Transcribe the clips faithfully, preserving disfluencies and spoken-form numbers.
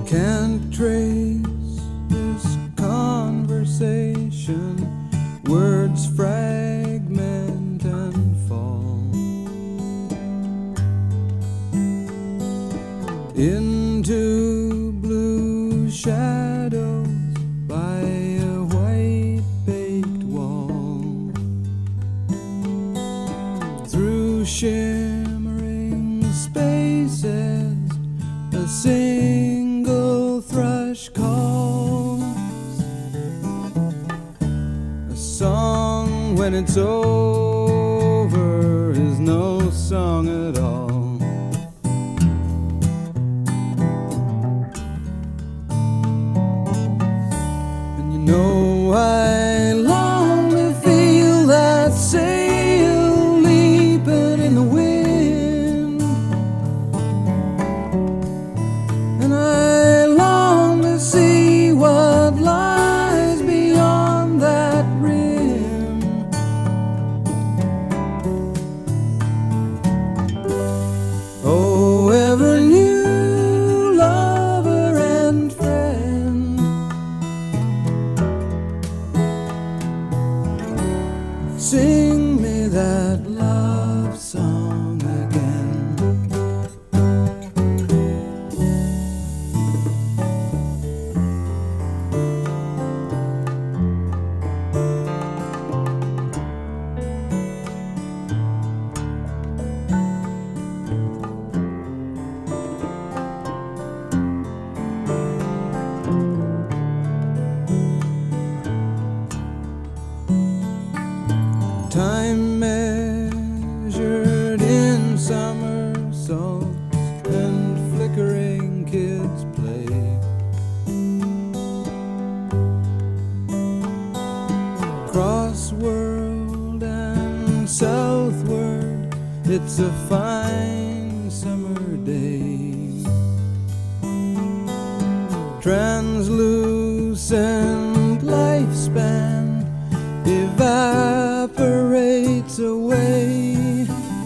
Can't trace this conversation. Words fragment and fall into blue shadows by a white baked wall. Through shimmering spaces, a single thrush calls. A song when it's over is no song at all. And you know I long to feel that sail leaping in the wind, and I long to see what lies beyond that rim. Oh, ever new lover and friend, sing me that love song again. Time measured in somersaults and flickering kids play. Cross world and southward, it's a fine summer day. Translucent lifespan evaporates away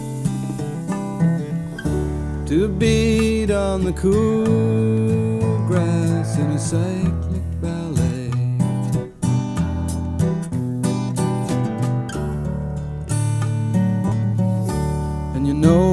to beat on the cool grass in a cyclic ballet. And you know